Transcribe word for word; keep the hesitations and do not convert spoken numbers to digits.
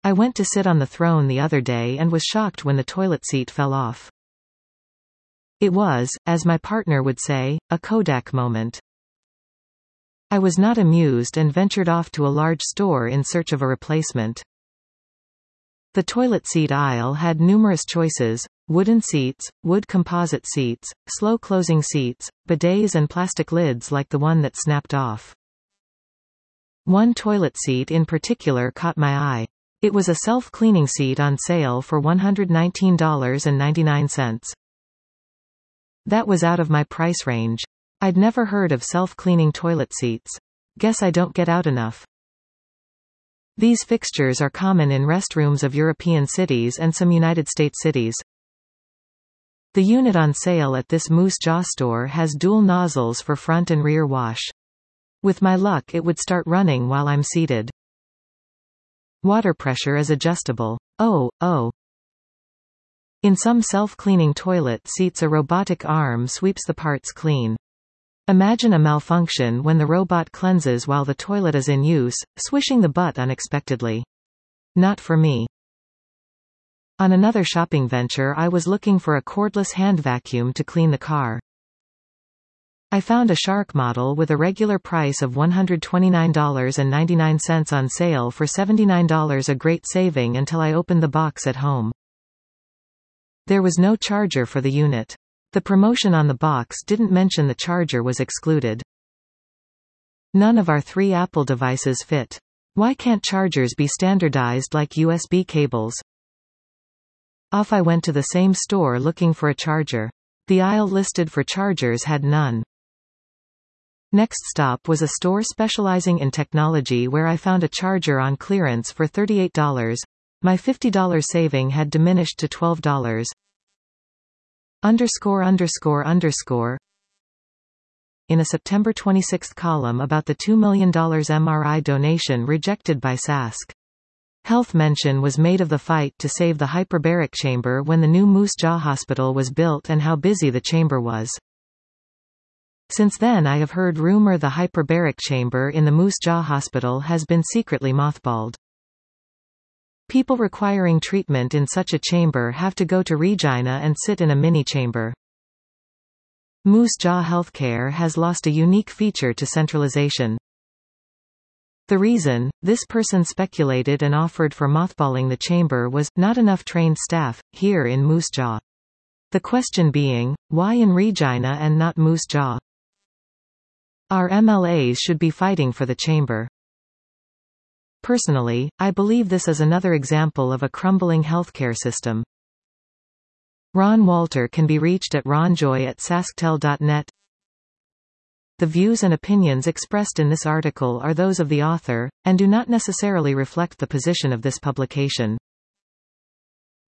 I went to sit on the throne the other day and was shocked when the toilet seat fell off. It was, as my partner would say, a Kodak moment. I was not amused and ventured off to a large store in search of a replacement. The toilet seat aisle had numerous choices: wooden seats, wood composite seats, slow-closing seats, bidets and plastic lids like the one that snapped off. One toilet seat in particular caught my eye. It was a self-cleaning seat on sale for one hundred nineteen dollars and ninety-nine cents. That was out of my price range. I'd never heard of self-cleaning toilet seats. Guess I don't get out enough. These fixtures are common in restrooms of European cities and some United States cities. The unit on sale at this Moose Jaw store has dual nozzles for front and rear wash. With my luck, it would start running while I'm seated. Water pressure is adjustable. Oh, oh. In some self-cleaning toilet seats, a robotic arm sweeps the parts clean. Imagine a malfunction when the robot cleanses while the toilet is in use, swishing the butt unexpectedly. Not for me. On another shopping venture, I was looking for a cordless hand vacuum to clean the car. I found a Shark model with a regular price of one hundred twenty-nine dollars and ninety-nine cents on sale for seventy-nine dollars, a great saving until I opened the box at home. There was no charger for the unit. The promotion on the box didn't mention the charger was excluded. None of our three Apple devices fit. Why can't chargers be standardized like U S B cables? Off I went to the same store looking for a charger. The aisle listed for chargers had none. Next stop was a store specializing in technology where I found a charger on clearance for thirty-eight dollars. My fifty dollars saving had diminished to twelve dollars. Underscore underscore underscore. In a September twenty-sixth column about the two million dollar M R I donation rejected by Sask Health, mention was made of the fight to save the hyperbaric chamber when the new Moose Jaw Hospital was built and how busy the chamber was. Since then I have heard rumor the hyperbaric chamber in the Moose Jaw Hospital has been secretly mothballed. People requiring treatment in such a chamber have to go to Regina and sit in a mini-chamber. Moose Jaw Healthcare has lost a unique feature to centralization. The reason, this person speculated and offered for mothballing the chamber was, not enough trained staff, here in Moose Jaw. The question being, why in Regina and not Moose Jaw? Our M L As should be fighting for the chamber. Personally, I believe this is another example of a crumbling healthcare system. Ron Walter can be reached at ronjoy at sasktel dot net. The views and opinions expressed in this article are those of the author, and do not necessarily reflect the position of this publication.